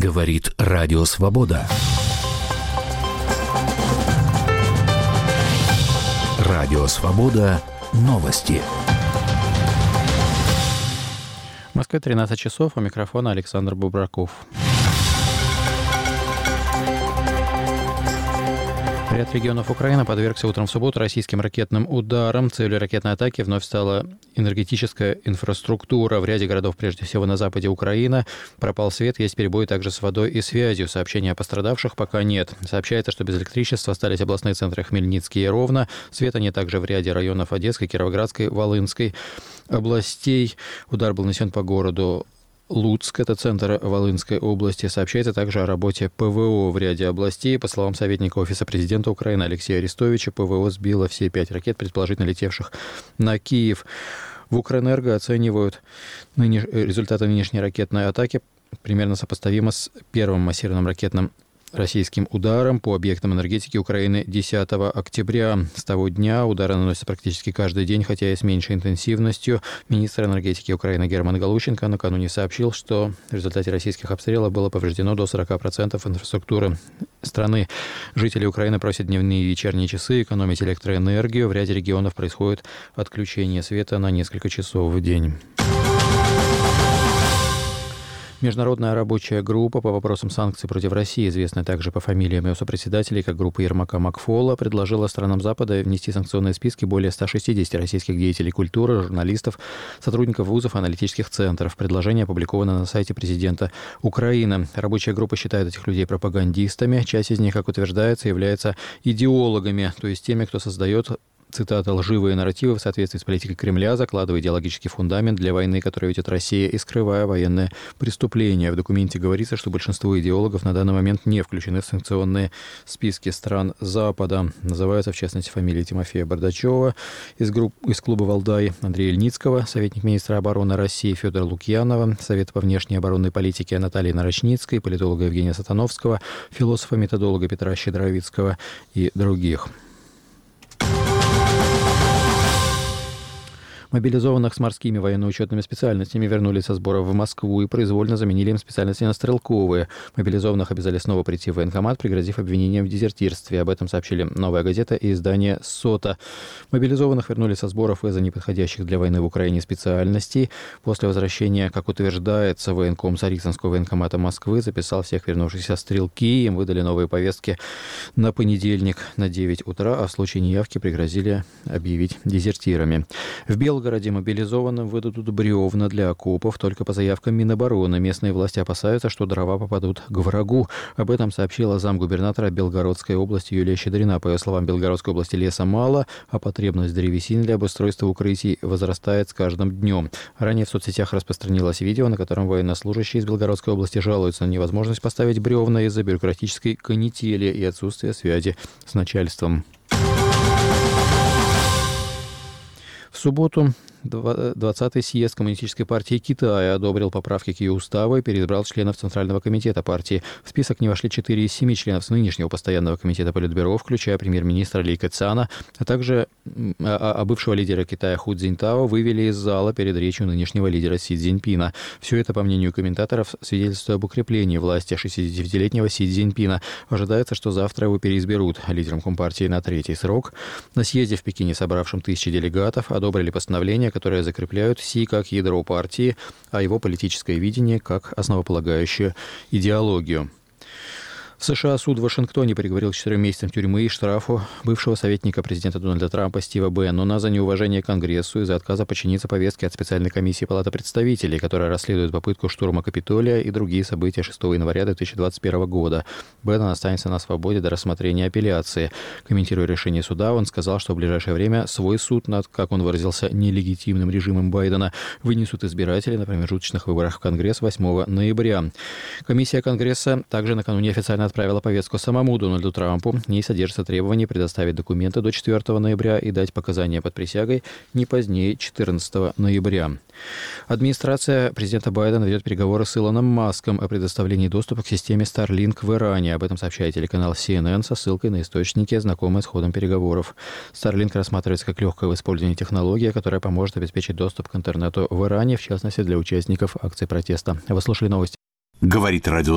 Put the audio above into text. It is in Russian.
Говорит Радио Свобода. Радио Свобода. Новости. В Москве 13 часов. У микрофона Александр Бубраков. Ряд регионов Украины подвергся утром в субботу российским ракетным ударам. Целью ракетной атаки вновь стала энергетическая инфраструктура. В ряде городов, прежде всего на западе Украины, пропал свет, есть перебои также с водой и связью. Сообщений о пострадавших пока нет. Сообщается, что без электричества остались областные центры Хмельницкий и Ровно. Света нет также в ряде районов Одесской, Кировоградской, Волынской областей. Удар был нанесен по городу Луцк, это центр Волынской области. Сообщается также о работе ПВО в ряде областей. По словам советника Офиса президента Украины Алексея Арестовича, ПВО сбило все 5 ракет, предположительно летевших на Киев. В Укрэнерго оценивают результаты нынешней ракетной атаки примерно сопоставимо с первым массированным ракетным российским ударом по объектам энергетики Украины 10 октября. С того дня удары наносятся практически каждый день, хотя и с меньшей интенсивностью. Министр энергетики Украины Герман Галущенко накануне сообщил, что в результате российских обстрелов было повреждено до 40% инфраструктуры страны. Жители Украины просят дневные и вечерние часы экономить электроэнергию. В ряде регионов происходит отключение света на несколько часов в день. Международная рабочая группа по вопросам санкций против России, известная также по фамилиям ее сопредседателей, как группа Ермака Макфола, предложила странам Запада внести санкционные списки более 160 российских деятелей культуры, журналистов, сотрудников вузов и аналитических центров. Предложение опубликовано на сайте президента Украины. Рабочая группа считает этих людей пропагандистами. Часть из них, как утверждается, является идеологами, то есть теми, кто создает, цитата, «лживые нарративы в соответствии с политикой Кремля, закладывая идеологический фундамент для войны, которую ведет Россия, и скрывая военные преступления». В документе говорится, что большинство идеологов на данный момент не включены в санкционные списки стран Запада. Называются, в частности, фамилии Тимофея Бардачева из клуба «Валдай», Андрея Ильницкого, советник министра обороны России, Федора Лукьянова, Совета по внешней оборонной политике Натальи Нарочницкой, политолога Евгения Сатановского, философа-методолога Петра Щедровицкого и других. Мобилизованных с морскими военно-учетными специальностями вернули со сборов в Москву и произвольно заменили им специальности на стрелковые. Мобилизованных обязали снова прийти в военкомат, пригрозив обвинением в дезертирстве. Об этом сообщили «Новая газета» и издание «Сота». Мобилизованных вернули со сборов из-за неподходящих для войны в Украине специальностей. После возвращения, как утверждается, военком Царицынского военкомата Москвы записал всех вернувшихся стрелки. Им выдали новые повестки на понедельник на 9 утра, а в случае неявки пригрозили объявить дезертирами. В В городе мобилизованным выдадут бревна для окопов только по заявкам Минобороны. Местные власти опасаются, что дрова попадут к врагу. Об этом сообщила замгубернатора Белгородской области Юлия Щедрина. По ее словам, в Белгородской области леса мало, а потребность в древесине для обустройства укрытий возрастает с каждым днем. Ранее в соцсетях распространилось видео, на котором военнослужащие из Белгородской области жалуются на невозможность поставить бревна из-за бюрократической канители и отсутствия связи с начальством. В субботу 20-й съезд Коммунистической партии Китая одобрил поправки к ее уставу и переизбрал членов Центрального комитета партии. В список не вошли 4 из 7 членов нынешнего постоянного комитета Политбюро, включая премьер-министра Ли Кэцяна, а также бывшего лидера Китая Ху Цзиньтао вывели из зала перед речью нынешнего лидера Си Цзиньпина. Все это, по мнению комментаторов, свидетельствует об укреплении власти 69-летнего Си Цзиньпина. Ожидается, что завтра его переизберут лидером Компартии на 3-й срок. На съезде в Пекине, собравшем 1000 делегатов, одобрили постановление, которые закрепляют Си как ядро партии, а его политическое видение как основополагающую идеологию. В США суд в Вашингтоне приговорил к 4 месяцам тюрьмы и штрафу бывшего советника президента Дональда Трампа Стива Беннона за неуважение к Конгрессу из-за отказа подчиниться повестке от специальной комиссии Палаты представителей, которая расследует попытку штурма Капитолия и другие события 6 января 2021 года. Беннон останется на свободе до рассмотрения апелляции. Комментируя решение суда, он сказал, что в ближайшее время свой суд над, как он выразился, нелегитимным режимом Байдена вынесут избиратели на промежуточных выборах в Конгресс 8 ноября. Комиссия Конгресса также накануне официально отправила повестку самому Дональду Трампу. В ней содержится требование предоставить документы до 4 ноября и дать показания под присягой не позднее 14 ноября. Администрация президента Байдена ведет переговоры с Илоном Маском о предоставлении доступа к системе Starlink в Иране. Об этом сообщает телеканал CNN со ссылкой на источники, знакомые с ходом переговоров. Starlink рассматривается как легкая в использовании технология, которая поможет обеспечить доступ к интернету в Иране, в частности для участников акций протеста. Вы слушали новости. Говорит радио